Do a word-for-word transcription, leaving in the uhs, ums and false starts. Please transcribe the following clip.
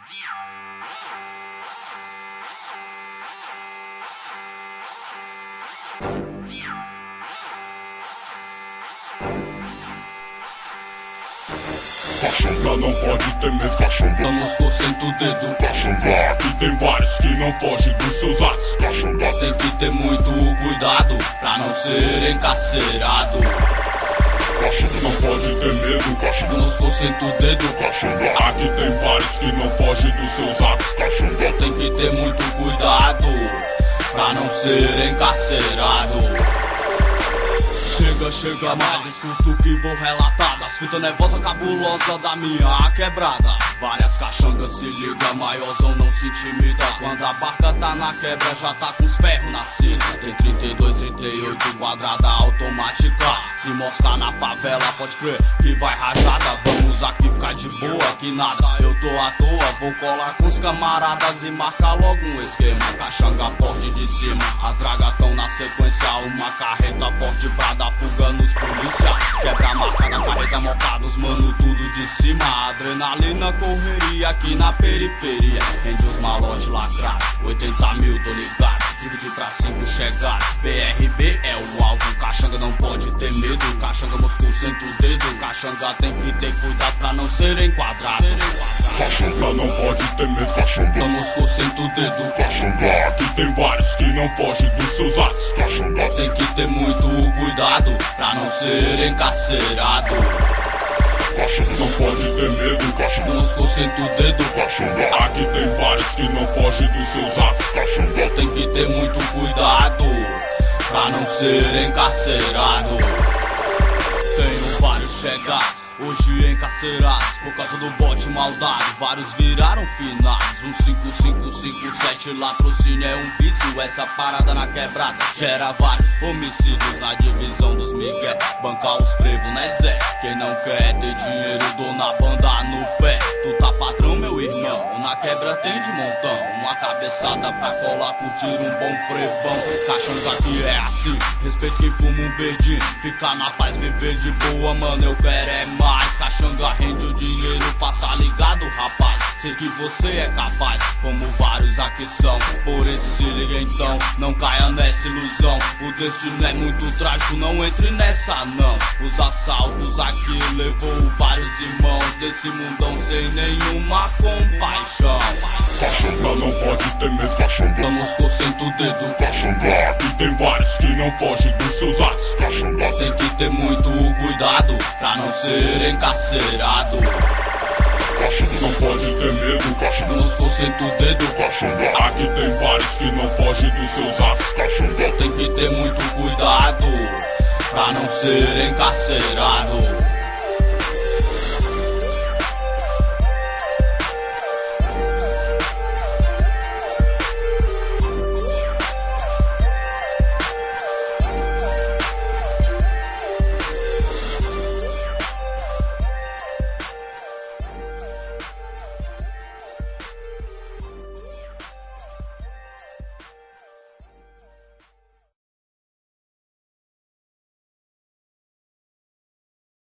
Caxanga não pode ter medo, caxanga Estamos coçando o dedo. Caxanga, aqui tem vários que não fogem dos seus atos. Caxanga, tem que ter muito cuidado pra não ser encarcerado. Caxanga não pode ter medo, caxanga Estamos coçando o dedo. Caxanga, aqui tem vários que não fogem dos seus atos. Caxanga, tem que ter muito cuidado pra não ser encarcerado. Chega, chega mais, escuta o que vou relatar das fitas nervosa cabulosa da minha quebrada. Várias caxangas se liga, maiozão não se intimida. Quando a barca tá na quebra já tá com os ferros na cinta. Tem trinta e dois, trinta e oito quadrada automática. Se moscar na favela pode crer que vai rajada. Vamos aqui ficar de boa, que nada eu tô à toa. Vou colar com os camaradas e marcar logo um esquema. Caxanga forte de cima, as dragas tão na sequência. Uma carreta forte pra dar fuga nos polícia. Quebra a marca da carreta, mocados, mano, tudo de cima. Adrenalina, correria aqui na periferia. Rende os malotes lacrados, oitenta mil, tô ligado. Dividir pra cinco chegar, B R B é o alvo. Caxanga não pode ter medo, caxanga Moscou senta o dedo. Caxanga tem que ter cuidado pra não ser enquadrado. Caxanga não pode ter medo, caxanga Moscou senta o dedo. Caxanga, aqui tem vários que não fogem dos seus atos. Caxanga, tem que ter muito cuidado pra não ser encarcerado. Caxanga não pode ter medo, caxanga Moscou senta o dedo. Caxanga, aqui tem vários que não fogem dos seus atos. Caxanga, tem que ter muito cuidado pra não ser encarcerado. Tenho vários chegados, hoje encarcerados por causa do bote maldade. Vários viraram finados. Um cinco cinco cinco sete latrocínio é um vício. Essa parada na quebrada gera vários homicídios. Na divisão dos migué, bancar os frevos, né Zé? Quem não quer ter dinheiro, dou na banda no pé. Tu tá patrão, meu irmão, na quebra tem de montão. Uma cabeçada pra colar, curtir um bom frevão. Caxanga aqui é assim, respeito quem fuma um verdinho. Ficar na paz, viver de boa, mano, eu quero é mais. Caxanga rende o dinheiro, faz, tá ligado, rapaz? Sei que você é capaz, como vários aqui são. Por isso se liga então, não caia nessa ilusão. O destino é muito trágico, não entre nessa não. Os assaltos aqui levou vários irmãos desse mundão sem nenhuma compaixão. Caxanga não pode ter medo, caxanga Estamos coçando o dedo. Caxanga, aqui tem vários que não fogem dos seus atos. Caxanga, tem que ter muito cuidado pra não ser encarcerado. Caxanga não pode ter medo, caxanga Estamos coçando o dedo. Caxanga, aqui tem vários que não fogem dos seus atos. Caxanga, tem que ter muito cuidado pra não ser encarcerado.